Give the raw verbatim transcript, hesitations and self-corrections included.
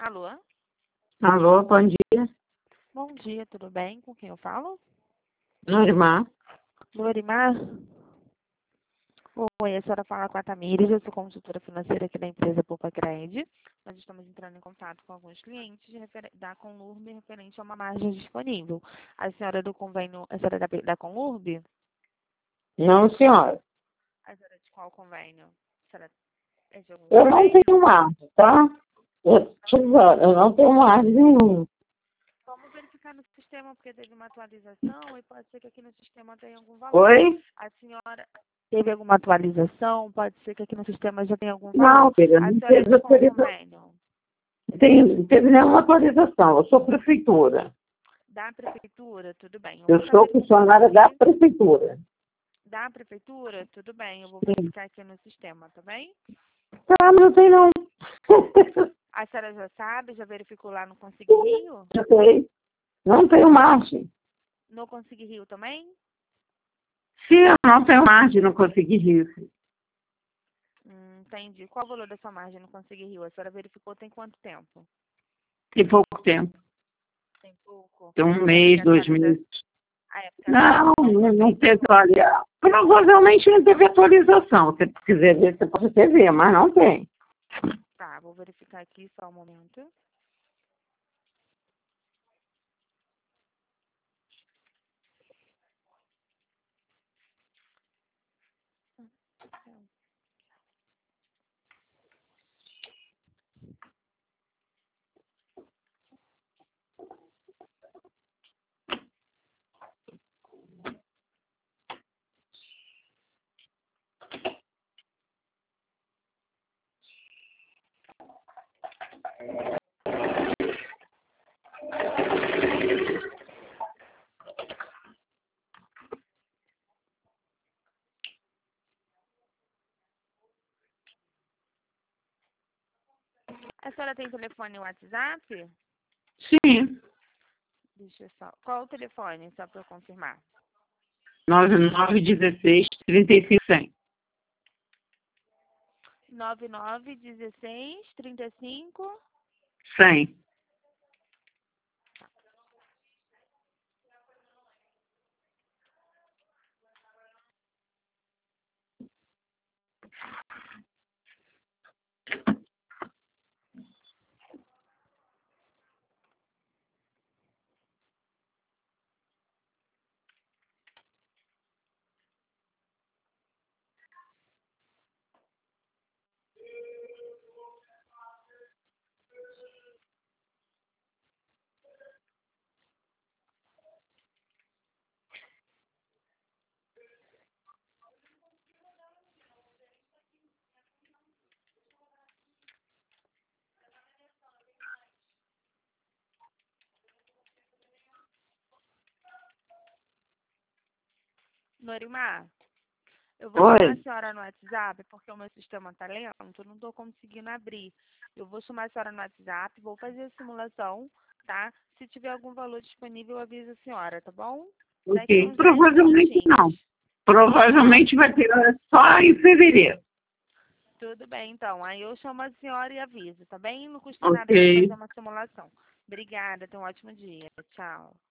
Alô? Alô, bom dia. Bom dia, tudo bem? Com quem eu falo? Norimar. Lorimar? Oi, a senhora fala com a Tamires, eu sou consultora financeira aqui da empresa Poupa Cred. Nós estamos entrando em contato com alguns clientes refer- da Conlurb referente a uma margem disponível. A senhora é do convênio, a senhora é da, da Conlurb? Não, senhora. A senhora é de qual convênio? A senhora é de algum Eu não convênio? tenho margem, tá? Eu, senhora, eu não tenho margem nenhuma. Vamos verificar no sistema, porque teve uma atualização e pode ser que aqui no sistema tenha algum valor. Oi? A senhora teve alguma atualização? Pode ser que aqui no sistema já tenha algum valor. Não, filha, A não senhora é teve de qual atualização. convênio? Não tem- não teve nenhuma atualização. Eu sou prefeitura. Da prefeitura? Tudo bem. Eu Eu vou estar sou verificando funcionária da aqui. prefeitura. Da prefeitura? Tudo bem. Eu vou Sim. verificar aqui no sistema, tá bem? Tá, mas não tem não. A senhora já sabe? Já verificou lá no Consigue Rio? Já sei. Não tenho margem. No Consigue Rio também? Se eu não tenho margem, não consegui isso. Hum, entendi. Qual o valor da sua margem no Consigue Rio? A senhora verificou tem quanto tempo? Tem pouco tempo. Tem pouco. Tem um É porque mês, a dois atualização... meses. Ah, é porque a Não, atualização foi não não feita... teve, olha, provavelmente não teve atualização. Se você quiser ver, você pode até ver, mas não tem. Tá, vou verificar aqui só um momento. A senhora tem telefone e WhatsApp? Sim, Deixa eu só. Qual o telefone, só para eu confirmar? nove nove dezesseis trinta e cinco cem. nove nove dezesseis trinta e cinco. cem. Norimar, eu vou chamar a Oi. senhora no WhatsApp porque o meu sistema tá lento, eu não estou conseguindo abrir. Eu vou chamar a senhora no WhatsApp, vou fazer a simulação, tá? Se tiver algum valor disponível, eu aviso a senhora, tá bom? Daqui Ok. uns dez Provavelmente não. minutinhos. Provavelmente vai ter só em fevereiro. Tudo bem, então. Aí eu chamo a senhora e aviso, tá bem? Não custa nada a gente Ok. fazer uma simulação. Obrigada, tenha um ótimo dia. Tchau.